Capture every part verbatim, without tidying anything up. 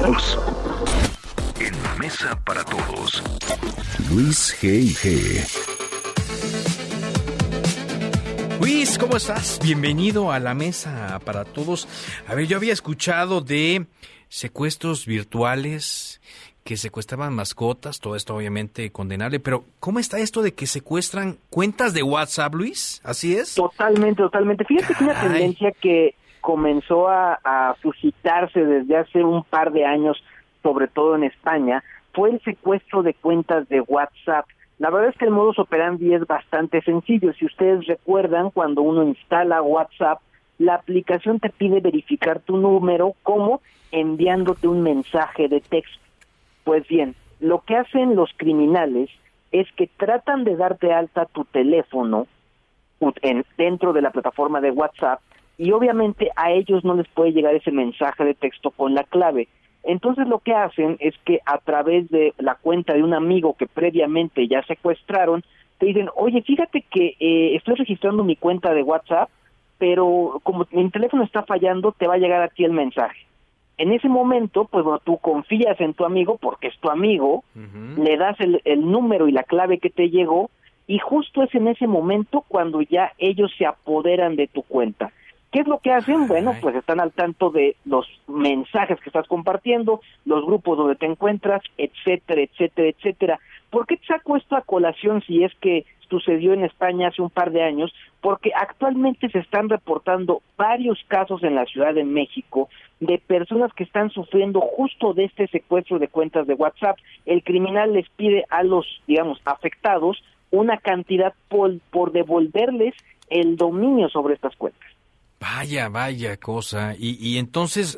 todos. En Mesa para Todos. Luis G I G. Luis, ¿cómo estás? Bienvenido a la Mesa para Todos. A ver, yo había escuchado de secuestros virtuales, que secuestraban mascotas, todo esto obviamente condenable, pero ¿cómo está esto de que secuestran cuentas de WhatsApp, Luis? ¿Así es? Totalmente, totalmente. Fíjate Caray. que una tendencia que comenzó a, a suscitarse desde hace un par de años, sobre todo en España, fue el secuestro de cuentas de WhatsApp. La verdad es que el modus operandi es bastante sencillo. Si ustedes recuerdan, cuando uno instala WhatsApp, la aplicación te pide verificar tu número, como enviándote un mensaje de texto. Pues bien, lo que hacen los criminales es que tratan de darte alta tu teléfono en, dentro de la plataforma de WhatsApp, y obviamente a ellos no les puede llegar ese mensaje de texto con la clave. Entonces lo que hacen es que a través de la cuenta de un amigo que previamente ya secuestraron, te dicen, oye, fíjate que eh, estoy registrando mi cuenta de WhatsApp, pero como mi teléfono está fallando, te va a llegar a ti el mensaje. En ese momento, pues bueno, tú confías en tu amigo, porque es tu amigo, uh-huh. le das el, el número y la clave que te llegó, y justo es en ese momento cuando ya ellos se apoderan de tu cuenta. ¿Qué es lo que hacen? Bueno, pues están al tanto de los mensajes que estás compartiendo, los grupos donde te encuentras, etcétera, etcétera, etcétera. ¿Por qué te saco esto a colación si es que sucedió en España hace un par de años? Porque actualmente se están reportando varios casos en la Ciudad de México de personas que están sufriendo justo de este secuestro de cuentas de WhatsApp. El criminal les pide a los, digamos, afectados una cantidad por, por devolverles el dominio sobre estas cuentas. Vaya, vaya cosa. Y, y entonces,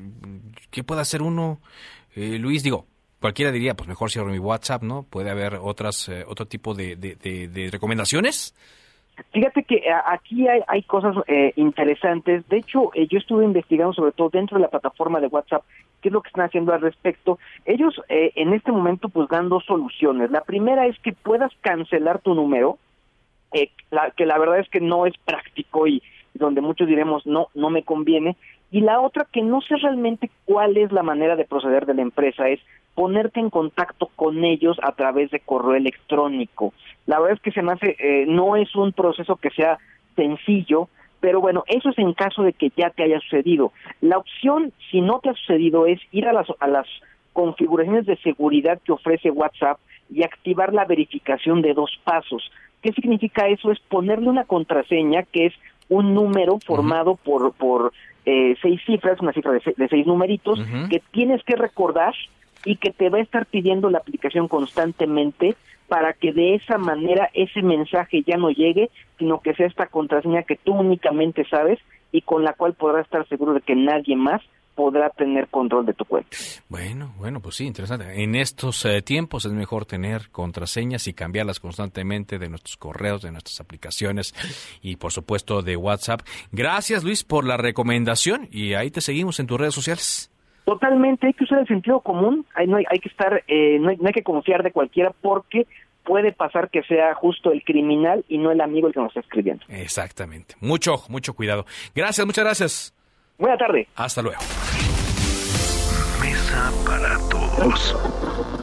¿qué puede hacer uno, eh, Luis? Digo, cualquiera diría, pues mejor cierro mi WhatsApp, ¿no? ¿Puede haber otras, eh, otro tipo de, de, de, de recomendaciones? Fíjate que aquí hay, hay cosas eh, interesantes. De hecho, eh, yo estuve investigando sobre todo dentro de la plataforma de WhatsApp qué es lo que están haciendo al respecto. Ellos eh, en este momento pues dan dos soluciones. La primera es que puedas cancelar tu número, eh, la, que la verdad es que no es práctico y donde muchos diremos no, no me conviene. Y la otra, que no sé realmente cuál es la manera de proceder de la empresa, es ponerte en contacto con ellos a través de correo electrónico. La verdad es que se me hace, eh, no es un proceso que sea sencillo, pero bueno, eso es en caso de que ya te haya sucedido. La opción, si no te ha sucedido, es ir a las, a las configuraciones de seguridad que ofrece WhatsApp y activar la verificación de dos pasos. ¿Qué significa eso? Es ponerle una contraseña que es un número formado uh-huh. por por eh, seis cifras, una cifra de, se, de seis numeritos, uh-huh. que tienes que recordar y que te va a estar pidiendo la aplicación constantemente para que de esa manera ese mensaje ya no llegue, sino que sea esta contraseña que tú únicamente sabes y con la cual podrás estar seguro de que nadie más podrá tener control de tu cuenta. Bueno, bueno, pues sí, interesante. En estos eh, tiempos es mejor tener contraseñas y cambiarlas constantemente de nuestros correos, de nuestras aplicaciones y, por supuesto, de WhatsApp. Gracias, Luis, por la recomendación y ahí te seguimos en tus redes sociales. Totalmente, hay que usar el sentido común, hay, no hay, hay que estar, eh, no, hay, no hay que confiar de cualquiera porque puede pasar que sea justo el criminal y no el amigo el que nos está escribiendo. Exactamente. Mucho, mucho cuidado. Gracias, muchas gracias. Buena tarde. Hasta luego. Mesa para Todos.